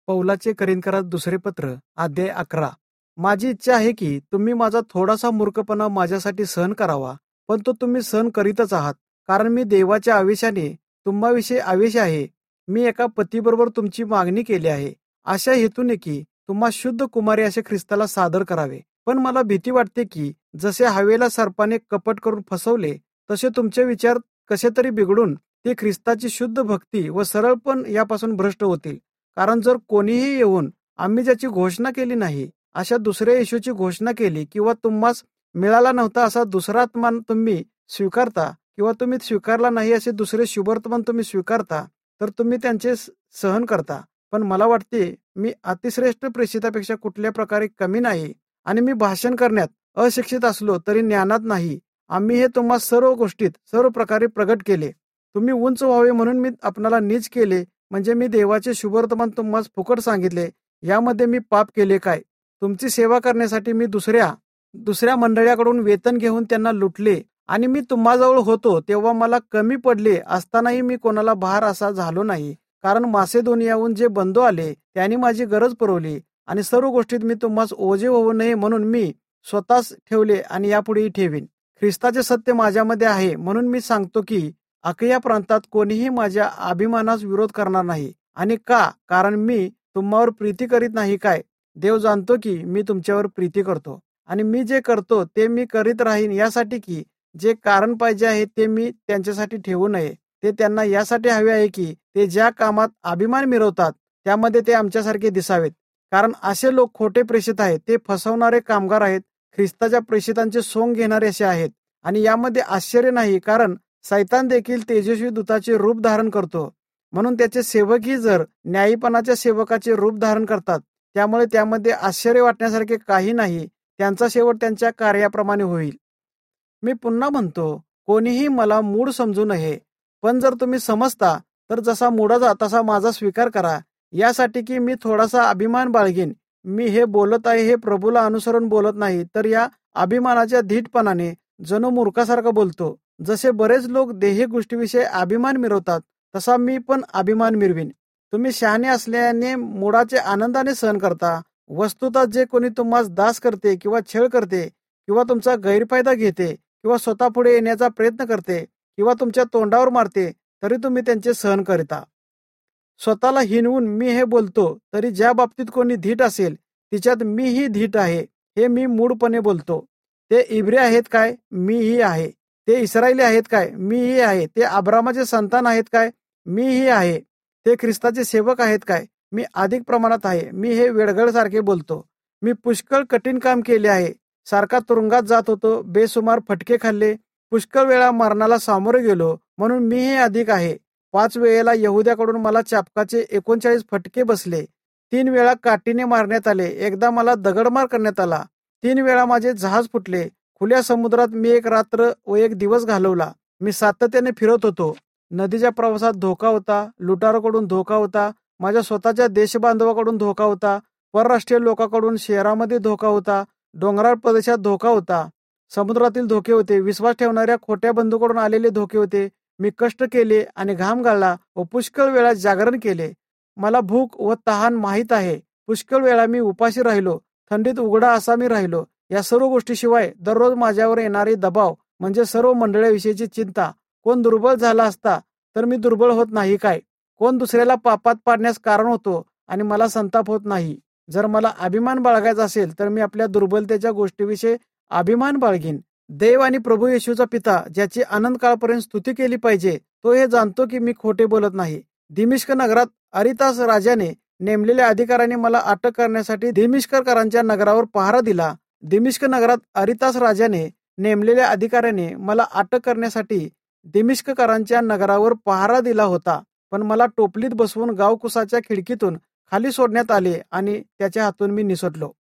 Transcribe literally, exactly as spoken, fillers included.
पौलाचे करिंथकरास दुसरे पत्र अध्याय अकरा. माझी इच्छा आहे की तुम्ही माझा थोडासा मूर्खपणा माझ्यासाठी सहन करावा, पण तो तुम्ही सहन करीतच आहात. कारण मी देवाच्या आवेशाने तुम्हाविषयी आवेश आहे. मी एका पतीबरोबर तुमची मागणी केली आहे, अशा हेतूने की तुम्हा शुद्ध कुमारी असे ख्रिस्ताला सादर करावे. पण मला भीती वाटते की जसे हवेला सर्पाने कपट करून फसवले, तसे तुमचे विचार कसे तरी बिघडून ते ख्रिस्ताची शुद्ध भक्ती व सरळपण यापासून भ्रष्ट होतील. कारण जर कोणीही येऊन आम्ही ज्याची घोषणा केली नाही अशा दुसऱ्या येशूची घोषणा केली, किंवा तुम्हास मिळाला नव्हता असा दुसरा आत्मा तुम्ही स्वीकारता, किंवा तुम्ही स्वीकारला नाही असे दुसरे शुभवर्तमान तुम्ही स्वीकारता, तर तुम्ही त्यांचे सहन करता. पण मला वाटते मी अतिश्रेष्ठ प्रेषितापेक्षा कुठल्या प्रकारे कमी नाही, आणि मी भाषण करण्यात अशिक्षित असलो तरी ज्ञानात नाही. आम्ही हे तुम्हा सर्व गोष्टीत सर्व प्रकारे प्रगट केले. तुम्ही उंच व्हावे म्हणून मी आपणाला नीच केले, म्हणजे मी देवाचे शुभवर्तमान तुम्हाला फुकट सांगितले. यामध्ये मी पाप केले काय? तुमची सेवा करण्यासाठी मी दुसऱ्या दुसऱ्या मंडळाकडून वेतन घेऊन त्यांना लुटले, आणि मी तुम्हाजवळ होतो तेव्हा मला कमी पडले असतानाही मी कोणाला भार असा झालो नाही. कारण मासेदोनियाहून जे बंधू आले त्यांनी माझी गरज पुरवली, आणि सर्व गोष्टीत मी तुम्हास ओझे होऊ नये म्हणून मी स्वतःच ठेवले आणि यापुढेही ठेवीन. ख्रिस्ताचे सत्य माझ्यामध्ये आहे म्हणून मी सांगतो की अखया प्रांतात कोणीही माझ्या अभिमानास विरोध करणार नाही. आणि का? कारण मी तुम्हावर प्रीती करीत नाही काय? देव जाणतो की मी तुमच्यावर प्रीती करतो. आणि मी जे करतो ते मी करीत राहीन, यासाठी की जे कारण पाहिजे आहे ते मी त्यांच्यासाठी ठेवू नये. ते त्यांना यासाठी हवे आहे की ते ज्या कामात अभिमान मिरवतात त्यामध्ये ते आमच्यासारखे दिसावेत. कारण असे लोक खोटे प्रेषित आहेत, ते फसवणारे कामगार आहेत, ख्रिस्ताच्या प्रेषितांचे सोंग घेणारे असे आहेत. आणि यामध्ये आश्चर्य नाही, कारण सैतान देखील तेजस्वी दूताचे रूप धारण करतो. म्हणून त्याचे सेवकही जर न्यायीपणाच्या सेवकाचे रूप धारण करतात, त्यामुळे त्यामध्ये आश्चर्य वाटण्यासारखे काही नाही. त्यांचा शेवट त्यांच्या कार्याप्रमाणे होईल. मी पुन्हा म्हणतो, कोणीही मला मूढ समजू नये. पण जर तुम्ही समजता तर जसा मूढाचा तसा माझा स्वीकार करा, यासाठी की मी थोडासा अभिमान बाळगीन. मी हे बोलत आहे हे प्रभूला अनुसरून बोलत नाही, तर या अभिमानाच्या धीटपणाने जणू मूर्खासारखा बोलतो. जसे बरेच लोक देही गोष्टीविषयी अभिमान मिरवतात, तसा मी पण अभिमान मिरवीन. तुम्ही शहाणे असल्याने मुळाचे आनंदाने सहन करता. वस्तुतः जे कोणी तुम्हाला दास करते किंवा छळ करते, किंवा तुमचा गैरफायदा घेते, किंवा स्वतः पुढे येण्याचा प्रयत्न करते, किंवा तुमच्या तोंडावर मारते, तरी तुम्ही त्यांचे सहन करता. स्वतःला हिनवून मी हे बोलतो, तरी ज्या बाबतीत कोणी धीट असेल तिच्यात मीही धीट आहे, हे मी मूढपणे बोलतो. ते इब्री आहेत काय? मीही आहे. ते इस्रायली आहेत काय? मीही आहे. ते अब्रामाचे संतान आहेत काय? मीही आहे. ते ख्रिस्ताचे सेवक आहेत काय? मी अधिक प्रमाणात आहे. मी हे वेडगळसारखे बोलतो. मी पुष्कळ कठीण काम केले आहे. सारखा तुरुंगात जात होतो, बेसुमार फटके खाल्ले, पुष्कळ वेळा मरणाला सामोरे गेलो, म्हणून मीही अधिक आहे. पाच वेळेला यहुद्याकडून मला चापकाचे एकोणचाळीस फटके बसले. तीन वेळा काठीने मारण्यात आले. एकदा मला दगडमार करण्यात आला. तीन वेळा माझे जहाज फुटले. खुल्या समुद्रात मी एक रात्र व एक दिवस घालवला. मी सातत्याने फिरत होतो. नदीच्या प्रवासात धोका होता, लुटाराकडून धोका होता, माझ्या स्वतःच्या देशबांधवाकडून धोका होता, परराष्ट्रीय लोकांकडून शहरामध्ये धोका होता, डोंगराळ प्रदेशात धोका होता, समुद्रातील धोके होते, विश्वास ठेवणाऱ्या खोट्या बंधूकडून आलेले धोके होते. मी कष्ट केले आणि घाम गाळला व पुष्कळ वेळा जागरण केले. मला भूक व तहान माहीत आहे. पुष्कळ वेळा मी उपाशी राहिलो, थंडीत उघडा असा मी राहिलो. या सर्व गोष्टीशिवाय दररोज माझ्यावर येणारे दबाव, म्हणजे सर्व मंडळाविषयीची चिंता. कोण दुर्बल झाला असता तर मी दुर्बळ होत नाही काय? कोण दुसऱ्याला पापात पाडण्यास कारण होतो आणि मला संताप होत नाही. जर मला अभिमान बाळगायचा असेल तर मी आपल्या दुर्बलतेच्या गोष्टीविषयी अभिमान बाळगीन. देव आणि प्रभू येशूचा पिता, ज्याची अनंत काळपर्यंत स्तुती केली पाहिजे, तो हे जाणतो की मी खोटे बोलत नाही. दिमिश्क नगरात अरितास राजाने नेमलेल्या अधिकाऱ्याने मला अटक करण्यासाठी दिमिश्ककरांच्या नगरावर पहारा दिला. दिमिश्क नगरात अरितास राजाने नेमलेल्या अधिकाऱ्याने मला अटक करण्यासाठी दिमिश्ककरांच्या नगरावर पहारा दिला होता. पण मला टोपलीत बसवून गावकुसाच्या खिडकीतून खाली सोडण्यात आले आणि त्याच्या हातून मी निसटलो.